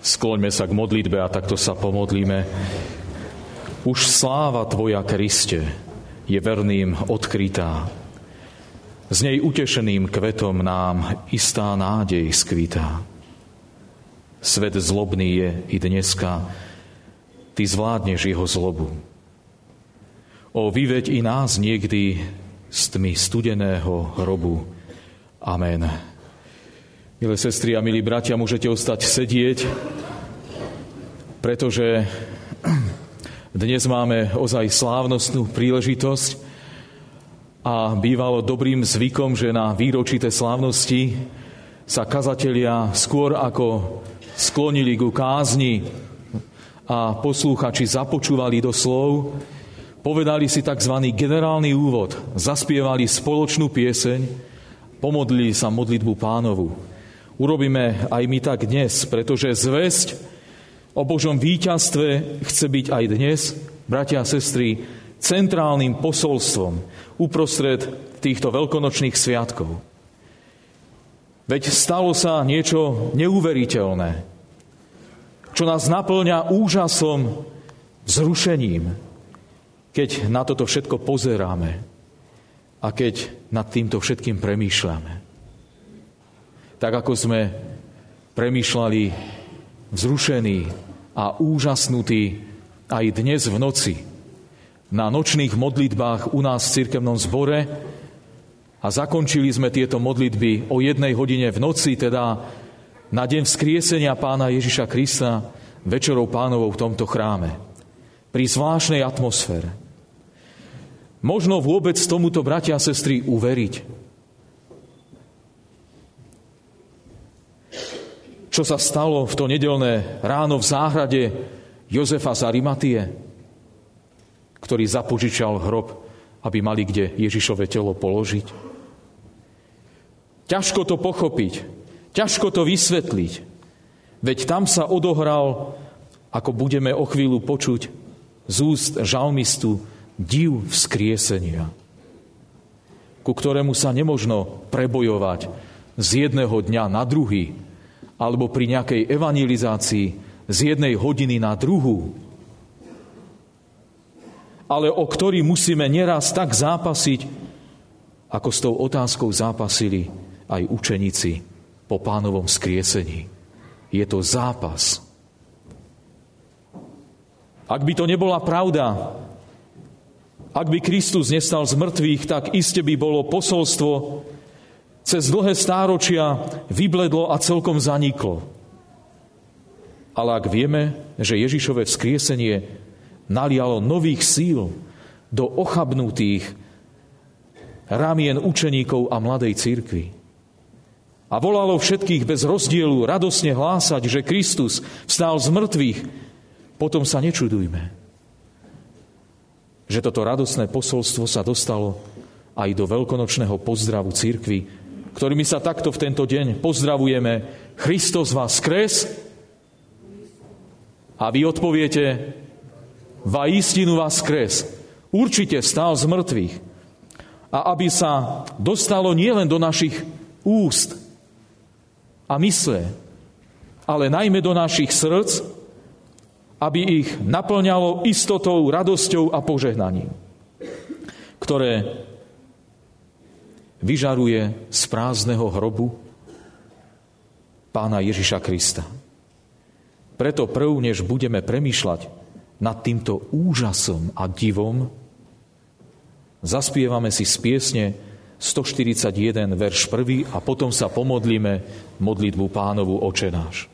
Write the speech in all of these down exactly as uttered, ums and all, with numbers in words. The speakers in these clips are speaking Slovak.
Skloňme sa k modlitbe a takto sa pomodlíme. Už sláva Tvoja, Kriste, je verným odkrytá. Z nej utešeným kvetom nám istá nádej skvitá. Svet zlobný je i dneska, Ty zvládneš jeho zlobu. O, vyveď i nás niekdy z tmy studeného hrobu. Amen. Milé sestry a milí bratia, môžete ostať sedieť, pretože dnes máme ozaj slávnostnú príležitosť a bývalo dobrým zvykom, že na výročité slávnosti sa kazatelia skôr ako sklonili ku kázni a poslúchači započúvali do slov, povedali si tzv. Generálny úvod, zaspievali spoločnú pieseň, pomodlili sa modlitbu Pánovu. Urobíme aj my tak dnes, pretože zvesť o Božom víťazstve chce byť aj dnes, bratia a sestry, centrálnym posolstvom uprostred týchto veľkonočných sviatkov. Veď stalo sa niečo neuveriteľné, čo nás naplňa úžasom, vzrušením, keď na toto všetko pozeráme a keď nad týmto všetkým premýšľame. Tak ako sme premýšľali vzrušení a úžasnutí aj dnes v noci na nočných modlitbách u nás v cirkevnom zbore a zakončili sme tieto modlitby o jednej hodine v noci, teda na deň vzkriesenia Pána Ježiša Krista večerou Pánovou v tomto chráme. Pri zvláštnej atmosfére. Možno vôbec tomuto, bratia a sestry, uveriť. Čo sa stalo v to nedeľné ráno v záhrade Jozefa z Arimatie, ktorý zapožičal hrob, aby mali kde Ježišove telo položiť. Ťažko to pochopiť, ťažko to vysvetliť, veď tam sa odohral, ako budeme o chvíľu počuť z úst žalmistu, div vzkriesenia, ku ktorému sa nemožno prebojovať z jedného dňa na druhý, alebo pri nejakej evangelizácii z jednej hodiny na druhú, ale o ktorý musíme neraz tak zápasiť, ako s tou otázkou zápasili aj učeníci po Pánovom vzkriesení. Je to zápas. Ak by to nebola pravda, ak by Kristus nestal z mŕtvych, tak iste by bolo posolstvo cez dlhé stáročia vybledlo a celkom zaniklo. Ale ak vieme, že Ježišové vzkriesenie nalialo nových síl do ochabnutých ramien učeníkov a mladej cirkvi a volalo všetkých bez rozdielu radosne hlásať, že Kristus vstal z mŕtvych, potom sa nečudujme, že toto radosné posolstvo sa dostalo aj do veľkonočného pozdravu cirkvi, ktorými sa takto v tento deň pozdravujeme. Kristus vaskres. A vy odpoviete, va istinu vaskres. Určite vstal z mŕtvych. A aby sa dostalo nielen do našich úst a mysle, ale najmä do našich srdc, aby ich naplňalo istotou, radosťou a požehnaním, ktoré vyžaruje z prázdneho hrobu Pána Ježiša Krista. Preto prv, než budeme premýšľať nad týmto úžasom a divom, zaspievame si z piesne stoštyridsaťjeden, verš prvý a potom sa pomodlíme modlitbu Pánovu Oče náš.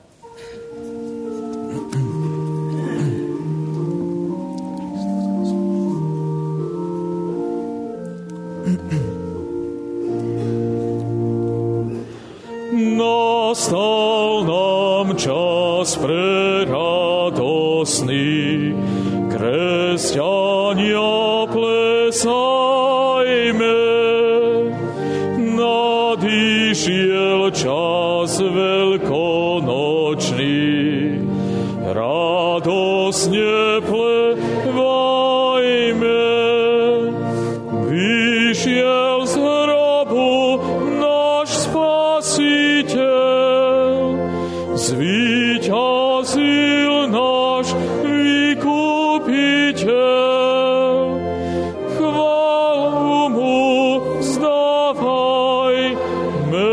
Nastal nám čas preradosný, kresťania plesajme. Nadišiel čas veľkonočný, radosne plevajme. Vyšiel z hrobu náš Spasiteľ, Zvíťazil náš vykupiteľ, chválu mu vzdávajme.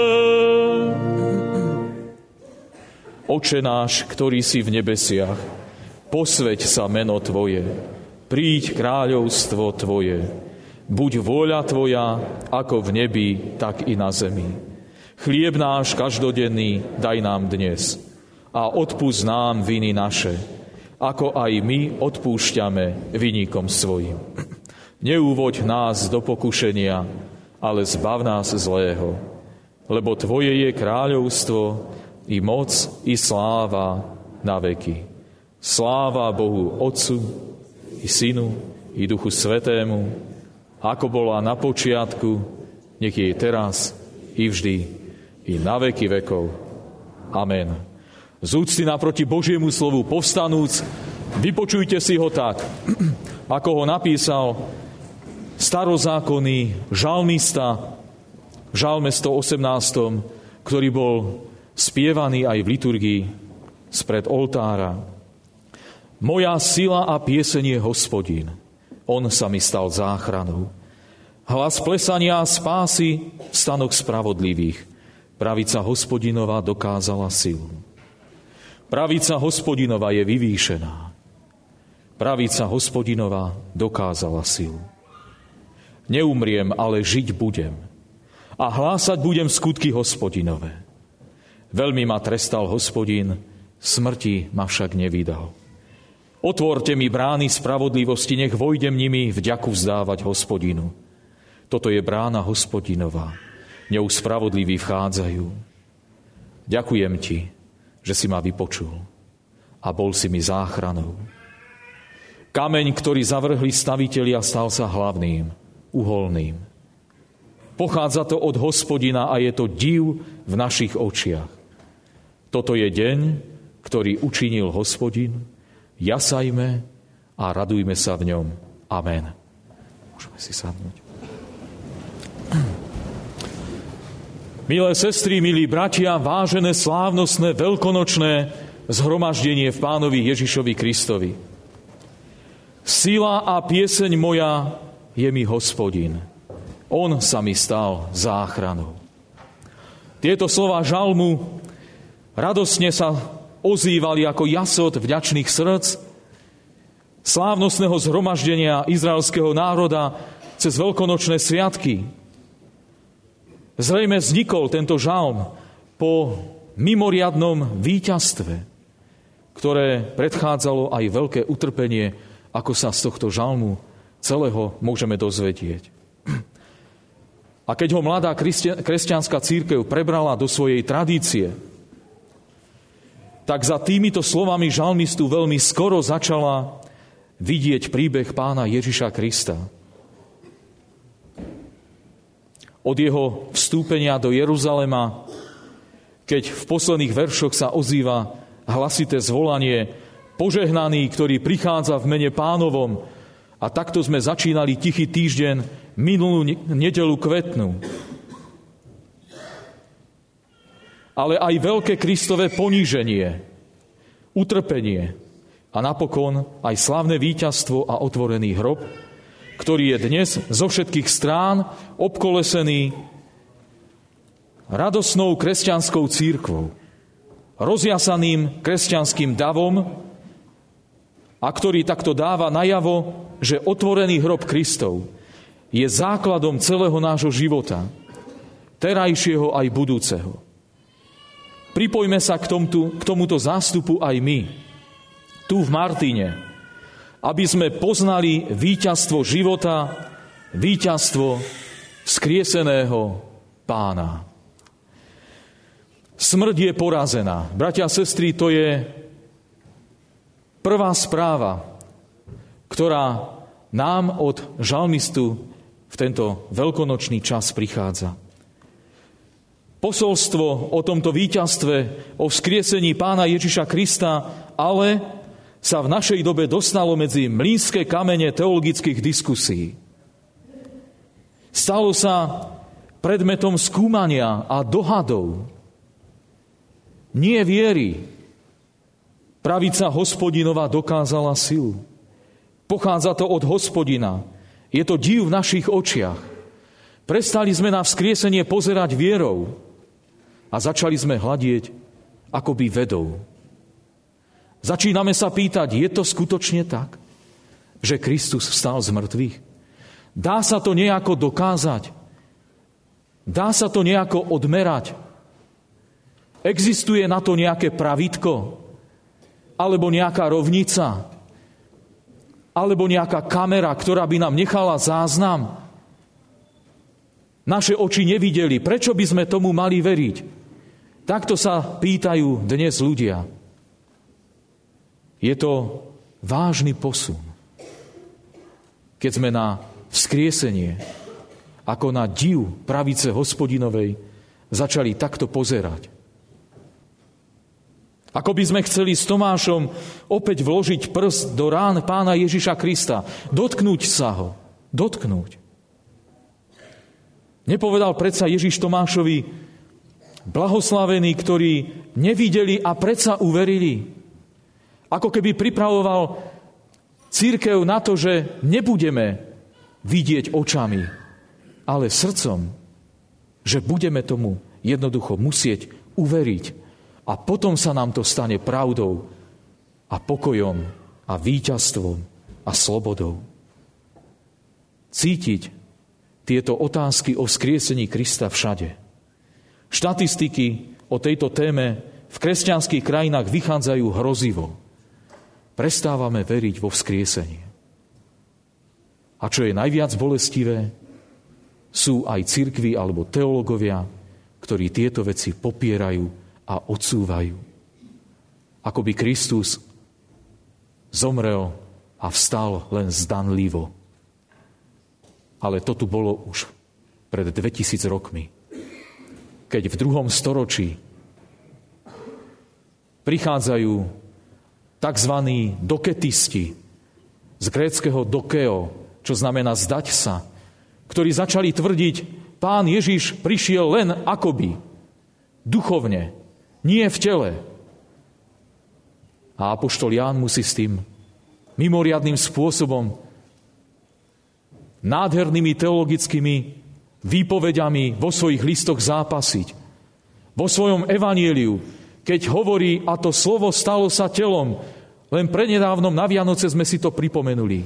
Oče náš, ktorý si v nebesiach, posväť sa meno Tvoje, príď kráľovstvo Tvoje, buď vôľa Tvoja, ako v nebi, tak i na zemi. Chlieb náš každodenný daj nám dnes a odpusť nám viny naše, ako aj my odpúšťame viníkom svojim. Neúvoď nás do pokušenia, ale zbav nás zlého, lebo Tvoje je kráľovstvo, i moc, i sláva na veky. Sláva Bohu Otcu, i Synu, i Duchu Svätému, ako bola na počiatku, nech je teraz, i vždy, i na veky vekov. Amen. Z úcty naproti Božiemu slovu povstanúc, vypočujte si ho tak, ako ho napísal starozákonný žalmista v žalme sto osemnástom, ktorý bol spievaný aj v liturgii spred oltára. Moja sila a pieseň je Hospodin. On sa mi stal záchranou. Hlas plesania a spásy v stanoch spravodlivých. Pravica Hospodinova dokázala silu. Pravica Hospodinova je vyvýšená. Pravica Hospodinova dokázala silu. Neumriem, ale žiť budem. A hlásať budem skutky Hospodinové. Veľmi ma trestal Hospodin, smrti ma však nevydal. Otvorte mi brány spravodlivosti, nech vojdem nimi vďaku vzdávať Hospodinu. Toto je brána Hospodinová, ňou spravodliví vchádzajú. Ďakujem ti, že si ma vypočul a bol si mi záchranou. Kameň, ktorý zavrhli stavitelia, stal sa hlavným, uholným. Pochádza to od Hospodina a je to div v našich očiach. Toto je deň, ktorý učinil Hospodin. Jasajme a radujme sa v ňom. Amen. Môžeme si sadnúť. Milé sestry, milí bratia, vážené, slávnostné, veľkonočné zhromaždenie v Pánovi Ježišovi Kristovi. Sila a pieseň moja je mi Hospodin. On sa mi stal záchranou. Tieto slová žalmu radosne sa ozývali ako jasot vďačných srdc slávnostného zhromaždenia izraelského národa cez veľkonočné sviatky. Zrejme vznikol tento žalm po mimoriadnom víťazstve, ktoré predchádzalo aj veľké utrpenie, ako sa z tohto žalmu celého môžeme dozvedieť. A keď ho mladá kresťanská cirkev prebrala do svojej tradície, tak za týmito slovami žalmistu veľmi skoro začala vidieť príbeh Pána Ježiša Krista. Od jeho vstúpenia do Jeruzalema, keď v posledných veršoch sa ozýva hlasité zvolanie požehnaný, ktorý prichádza v mene Pánovom, a takto sme začínali Tichý týždeň minulú nedeľu kvetnú. Ale aj veľké Kristové poníženie, utrpenie a napokon aj slávne víťazstvo a otvorený hrob, ktorý je dnes zo všetkých strán obkolesený radosnou kresťanskou cirkvou, rozjasaným kresťanským davom, a ktorý takto dáva najavo, že otvorený hrob Kristov je základom celého nášho života, terajšieho aj budúceho. Pripojme sa k tomuto, k tomuto zástupu aj my, tu v Martine, aby sme poznali víťazstvo života, víťazstvo vzkrieseného Pána. Smrť je porazená. Bratia a sestry, to je prvá správa, ktorá nám od žalmistu v tento veľkonočný čas prichádza. Posolstvo o tomto víťazstve, o vzkriesení Pána Ježiša Krista, ale sa v našej dobe dostalo medzi mlynské kamene teologických diskusí. Stalo sa predmetom skúmania a dohadov. nie viery. Pravica Hospodinova dokázala silu. Pochádza to od Hospodina. Je to div v našich očiach. Prestali sme na vzkriesenie pozerať vierou a začali sme hľadieť akoby vedou. Začíname sa pýtať, je to skutočne tak, že Kristus vstal z mŕtvych? Dá sa to nejako dokázať? Dá sa to nejako odmerať? Existuje na to nejaké pravítko? Alebo nejaká rovnica? Alebo nejaká kamera, ktorá by nám nechala záznam? Naše oči nevideli. Prečo by sme tomu mali veriť? Takto sa pýtajú dnes ľudia. Je to vážny posun. Keď sme na vzkriesenie, ako na div pravice Hospodinovej, začali takto pozerať. Ako by sme chceli s Tomášom opäť vložiť prst do rán Pána Ježiša Krista. Dotknúť sa ho. Dotknúť. Nepovedal predsa Ježiš Tomášovi, blahoslavení, ktorí nevideli a predsa uverili. Ako keby pripravoval cirkev na to, že nebudeme vidieť očami, ale srdcom, že budeme tomu jednoducho musieť uveriť. A potom sa nám to stane pravdou a pokojom a víťazstvom a slobodou. Cítiť tieto otázky o vzkriesení Krista všade. Štatistiky o tejto téme v kresťanských krajinách vychádzajú hrozivo. Prestávame veriť vo vzkriesenie. A čo je najviac bolestivé, sú aj cirkvi alebo teológovia, ktorí tieto veci popierajú a odsúvajú. Ako by Kristus zomrel a vstal len zdanlivo. Ale to tu bolo už pred dvetisíc rokmi. Keď v druhom storočí prichádzajú tzv. Doketisti z gréckeho dokeo, čo znamená zdať sa, ktorí začali tvrdiť, Pán Ježiš prišiel len akoby, duchovne, nie v tele. A apoštol Ján musí s tým mimoriadnym spôsobom, nádhernými teologickými výpovediami vo svojich listoch zápasiť. Vo svojom evanjeliu, keď hovorí, a to slovo stalo sa telom, len prednedávnom na Vianoce sme si to pripomenuli.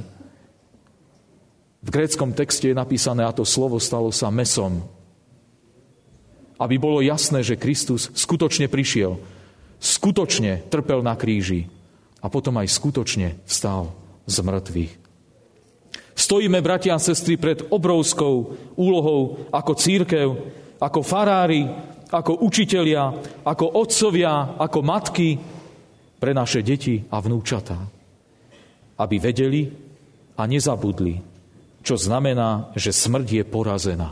V gréckom texte je napísané, a to slovo stalo sa mesom. Aby bolo jasné, že Kristus skutočne prišiel, skutočne trpel na kríži a potom aj skutočne vstal z mŕtvych. Stojíme, bratia a sestry, pred obrovskou úlohou ako cirkev, ako farári, ako učitelia, ako otcovia, ako matky pre naše deti a vnúčatá. Aby vedeli a nezabudli, čo znamená, že smrť je porazená.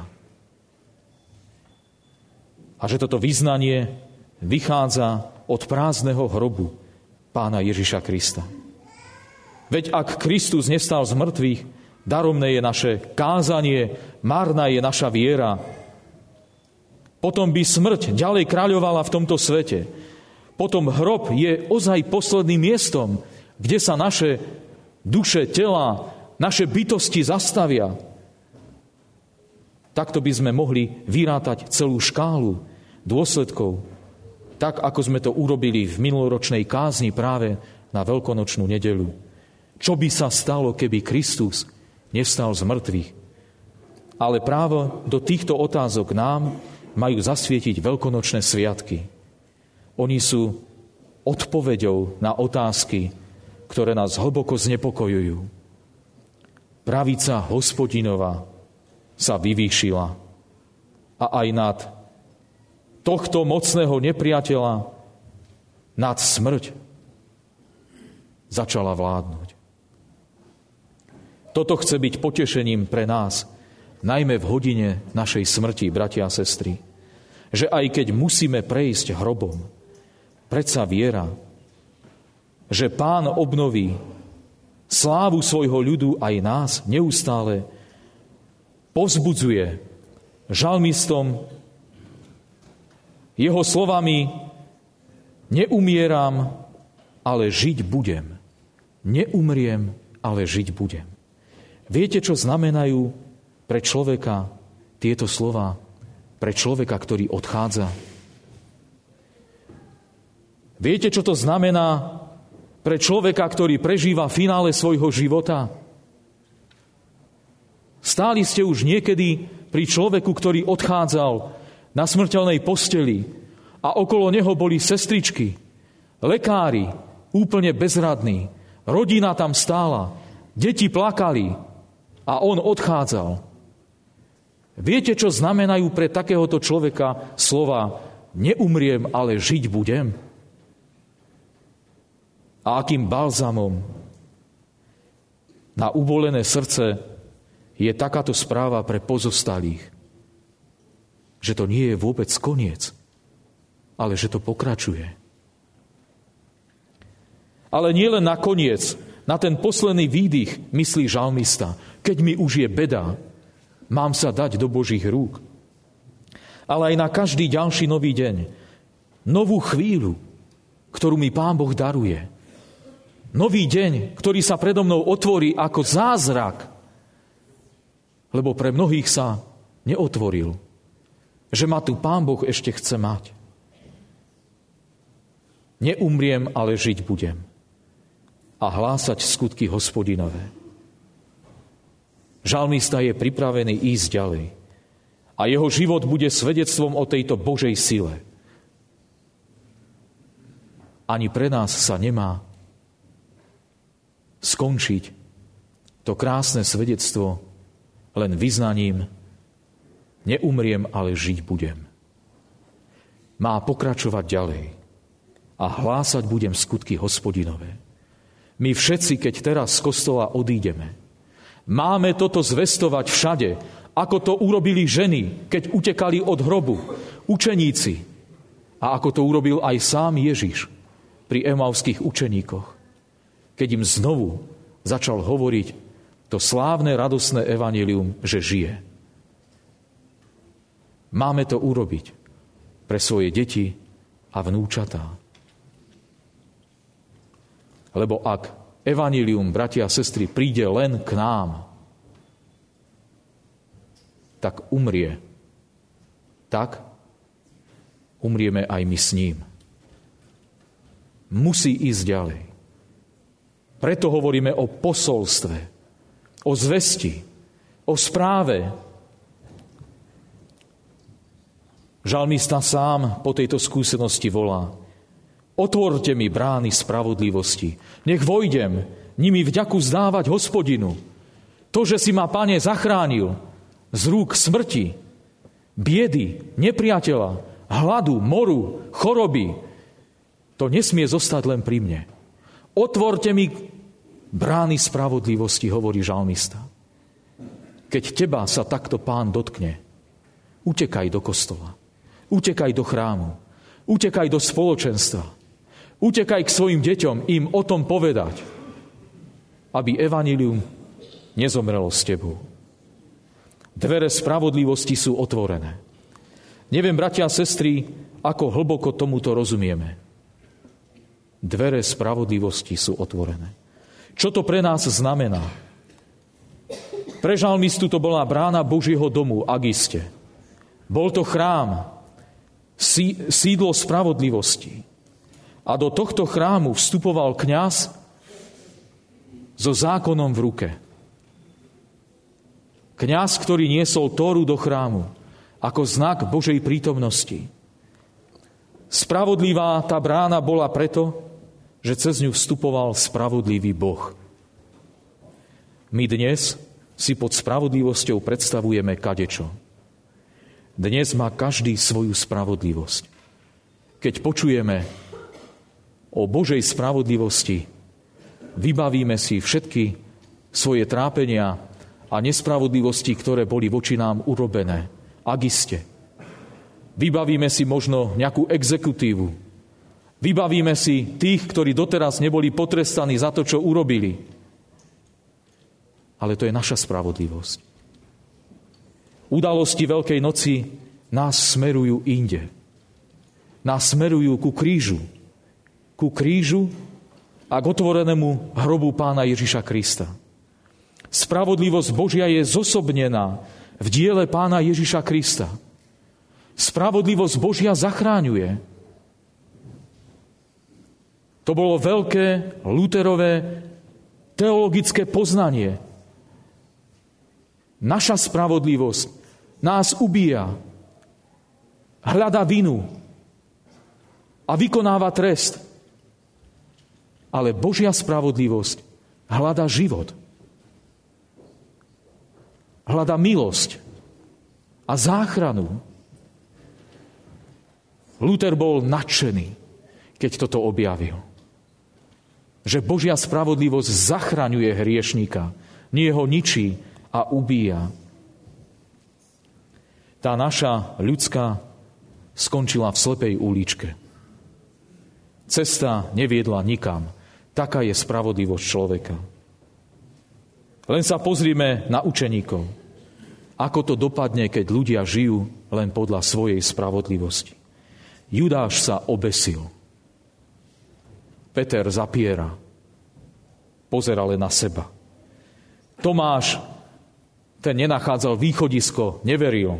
A že toto vyznanie vychádza od prázdneho hrobu Pána Ježiša Krista. Veď ak Kristus nestal z mŕtvych, daromné je naše kázanie, marná je naša viera. Potom by smrť ďalej kráľovala v tomto svete. Potom hrob je ozaj posledným miestom, kde sa naše duše, tela, naše bytosti zastavia. Takto by sme mohli vyrátať celú škálu dôsledkov, tak ako sme to urobili v minuloročnej kázni práve na veľkonočnú nedeľu. Čo by sa stalo, keby Kristus nevstal z mŕtvych? Ale práve do týchto otázok nám majú zasvietiť veľkonočné sviatky. Oni sú odpoveďou na otázky, ktoré nás hlboko znepokojujú. Pravica Hospodinova sa vyvýšila a aj nad tohto mocného nepriateľa, nad smrť, začala vládnuť. Toto chce byť potešením pre nás, najmä v hodine našej smrti, bratia a sestry, že aj keď musíme prejsť hrobom, predsa viera, že Pán obnoví slávu svojho ľudu aj nás neustále povzbudzuje žalmistom jeho slovami Neumieram, ale žiť budem. Neumriem, ale žiť budem. Viete, čo znamenajú pre človeka tieto slova? Pre človeka, ktorý odchádza? Viete, čo to znamená pre človeka, ktorý prežíva finále svojho života? Stáli ste už niekedy pri človeku, ktorý odchádzal na smrteľnej posteli a okolo neho boli sestričky, lekári, úplne bezradní, rodina tam stála, deti plakali a on odchádzal. Viete, čo znamenajú pre takéhoto človeka slova neumriem, ale žiť budem? A akým balzamom na ubolené srdce je takáto správa pre pozostalých, že to nie je vôbec koniec, ale že to pokračuje. Ale nie len na koniec, na ten posledný výdych myslí žalmista. Keď mi už je beda, mám sa dať do Božích rúk. Ale aj na každý ďalší nový deň, novú chvíľu, ktorú mi Pán Boh daruje. Nový deň, ktorý sa predo mnou otvorí ako zázrak, lebo pre mnohých sa neotvoril, že ma tu Pán Boh ešte chce mať. Neumriem, ale žiť budem a hlásať skutky Hospodinové. Žalmista je pripravený ísť ďalej a jeho život bude svedectvom o tejto Božej sile. Ani pre nás sa nemá skončiť to krásne svedectvo len vyznaním neumriem, ale žiť budem. Má pokračovať ďalej a hlásať budem skutky Hospodinové. My všetci, keď teraz z kostola odídeme, máme toto zvestovať všade, ako to urobili ženy, keď utekali od hrobu, učeníci, a ako to urobil aj sám Ježiš pri emauských učeníkoch, keď im znovu začal hovoriť to slávne, radosné evanjelium, že žije. Máme to urobiť pre svoje deti a vnúčatá. Lebo ak evanjelium, bratia a sestry, príde len k nám, tak umrie. Tak umrieme aj my s ním. Musí ísť ďalej. Preto hovoríme o posolstve, o zvesti, o správe. Žalmista sám po tejto skúsenosti volá: otvorte mi brány spravodlivosti, nech vojdem nimi vďaku zdávať Hospodinu. To, že si ma, Pane, zachránil z rúk smrti, biedy, nepriateľa, hladu, moru, choroby, to nesmie zostať len pri mne. Otvorte mi brány spravodlivosti, hovorí žalmista. Keď teba sa takto Pán dotkne, utekaj do kostola, utekaj do chrámu, utekaj do spoločenstva, utekaj k svojim deťom, im o tom povedať, aby evanjelium nezomrelo s tebou. Dvere spravodlivosti sú otvorené. Neviem, bratia a sestry, ako hlboko tomuto rozumieme. Dvere spravodlivosti sú otvorené. Čo to pre nás znamená? Pre žalmistu to bola brána Božieho domu, ak iste. Bol to chrám, sídlo spravodlivosti. A do tohto chrámu vstupoval kňaz so zákonom v ruke. Kňaz, ktorý niesol Tóru do chrámu ako znak Božej prítomnosti. Spravodlivá tá brána bola preto, že cez ňu vstupoval spravodlivý Boh. My dnes si pod spravodlivosťou predstavujeme kadečo. Dnes má každý svoju spravodlivosť. Keď počujeme o Božej spravodlivosti, vybavíme si všetky svoje trápenia a nespravodlivosti, ktoré boli voči nám urobené. Ak iste. Vybavíme si možno nejakú exekutívu. Vybavíme si tých, ktorí doteraz neboli potrestaní za to, čo urobili. Ale to je naša spravodlivosť. Udalosti Veľkej noci nás smerujú inde. Nás smerujú ku krížu. ku krížu a k otvorenému hrobu Pána Ježiša Krista. Spravodlivosť Božia je zosobnená v diele Pána Ježiša Krista. Spravodlivosť Božia zachráňuje. To bolo veľké Lutherové teologické poznanie. Naša spravodlivosť nás ubíja, hľadá vinu a vykonáva trest. Ale Božia spravodlivosť hľadá život. Hľadá milosť a záchranu. Luther bol nadšený, keď toto objavil. Že Božia spravodlivosť zachraňuje hriešníka, nie ho ničí a ubíja. Tá naša ľudská skončila v slepej uličke. Cesta neviedla nikam. Taká je spravodlivosť človeka. Len sa pozrime na učeníkov. Ako to dopadne, keď ľudia žijú len podľa svojej spravodlivosti. Judáš sa obesil. Peter zapiera. Pozera len na seba. Tomáš, ten nenachádzal východisko, neveril.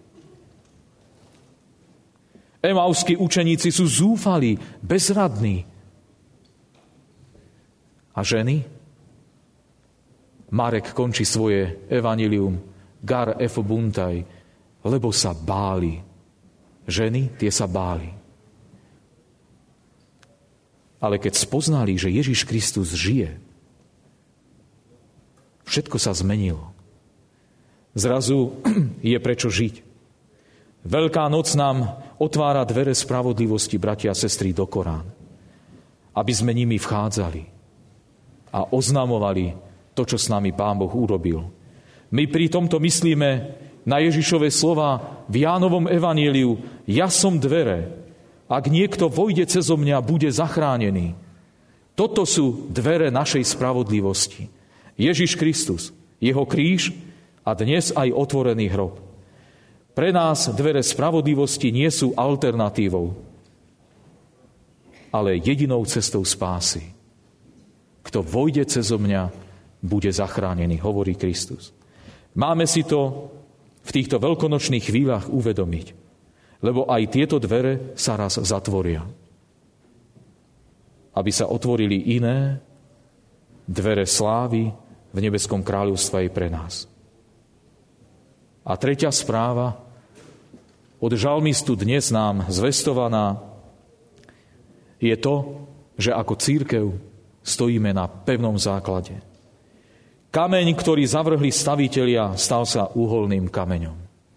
Emauskí učeníci sú zúfali, bezradní. A ženy? Marek končí svoje evanjelium gar efo buntaj, lebo sa báli. Ženy, tie sa báli. Ale keď spoznali, že Ježiš Kristus žije, všetko sa zmenilo. Zrazu je prečo žiť. Veľká noc nám otvára dvere spravodlivosti, bratia a sestry, do Korán. Aby sme nimi vchádzali a oznamovali to, čo s nami Pán Boh urobil. My pri tomto myslíme na Ježišove slova v Jánovom evanjeliu: ja som dvere, ak niekto vojde cezo mňa, bude zachránený. Toto sú dvere našej spravodlivosti. Ježiš Kristus, jeho kríž a dnes aj otvorený hrob. Pre nás dvere spravodlivosti nie sú alternatívou, ale jedinou cestou spásy. Kto vojde cezo mňa, bude zachránený, hovorí Kristus. Máme si to v týchto veľkonočných chvíľach uvedomiť, lebo aj tieto dvere sa raz zatvoria. Aby sa otvorili iné dvere slávy v nebeskom kráľovstve aj pre nás. A tretia správa od žalmistu dnes nám zvestovaná je to, že ako cirkev stojíme na pevnom základe. Kameň, ktorý zavrhli stavitelia, stal sa uholným kameňom.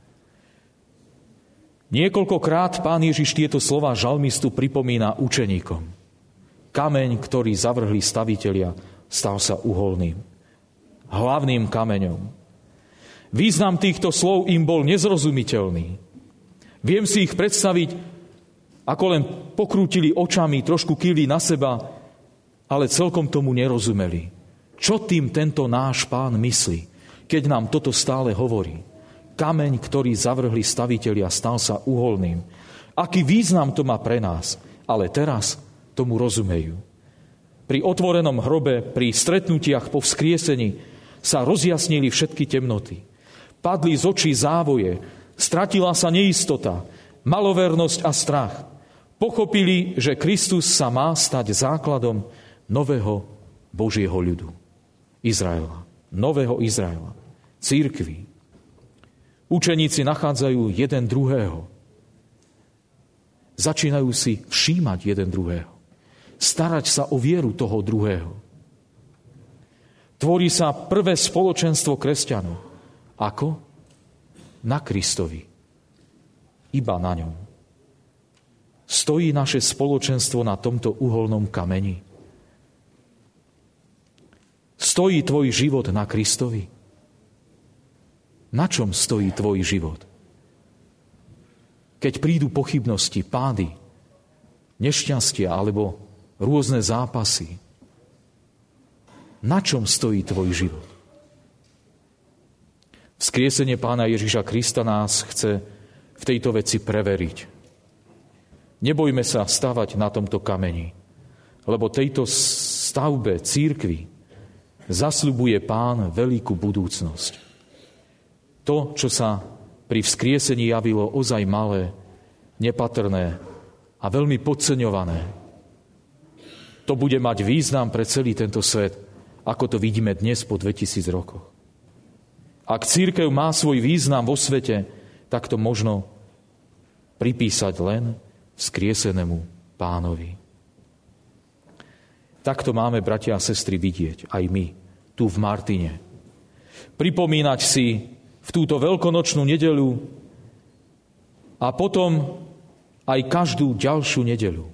Niekoľkokrát Pán Ježiš tieto slova žalmistu pripomína učeníkom. Kameň, ktorý zavrhli stavitelia, stal sa uholným, hlavným kameňom. Význam týchto slov im bol nezrozumiteľný. Viem si ich predstaviť, ako len pokrútili očami, trošku kývli na seba, ale celkom tomu nerozumeli. Čo tým tento náš Pán myslí, keď nám toto stále hovorí? Kameň, ktorý zavrhli stavitelia, stal sa uholným. Aký význam to má pre nás? Ale teraz tomu rozumejú. Pri otvorenom hrobe, pri stretnutiach po vzkriesení sa rozjasnili všetky temnoty. Padli z očí závoje, stratila sa neistota, malovernosť a strach. Pochopili, že Kristus sa má stať základom nového Božieho ľudu. Izraela. Nového Izraela. Cirkvi. Učeníci nachádzajú jeden druhého. Začínajú si všímať jeden druhého. Starať sa o vieru toho druhého. Tvorí sa prvé spoločenstvo kresťanov. Ako? Na Kristovi. Iba na ňom. Stojí naše spoločenstvo na tomto uholnom kameni. Stojí tvoj život na Kristovi? Na čom stojí tvoj život? Keď prídu pochybnosti, pády, nešťastia alebo rôzne zápasy, na čom stojí tvoj život? Vzkriesenie Pána Ježiša Krista nás chce v tejto veci preveriť. Nebojme sa stavať na tomto kameni, lebo tejto stavbe cirkvi zasľubuje Pán veľkú budúcnosť. To, čo sa pri vzkriesení javilo ozaj malé, nepatrné a veľmi podceňované, to bude mať význam pre celý tento svet, ako to vidíme dnes po dvetisíc rokoch. Ak cirkev má svoj význam vo svete, tak to možno pripísať len vzkriesenému Pánovi. Takto máme, bratia a sestry, vidieť aj my, tu v Martine. Pripomínať si v túto veľkonočnú nedeľu a potom aj každú ďalšiu nedeľu,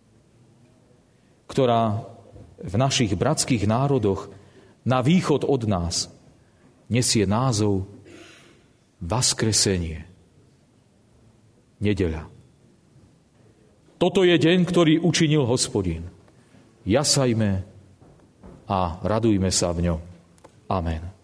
ktorá v našich bratských národoch na východ od nás nesie názov Vaskresenie. Nedeľa. Toto je deň, ktorý učinil Hospodin. Jasajme a radujme sa v ňom. Amen.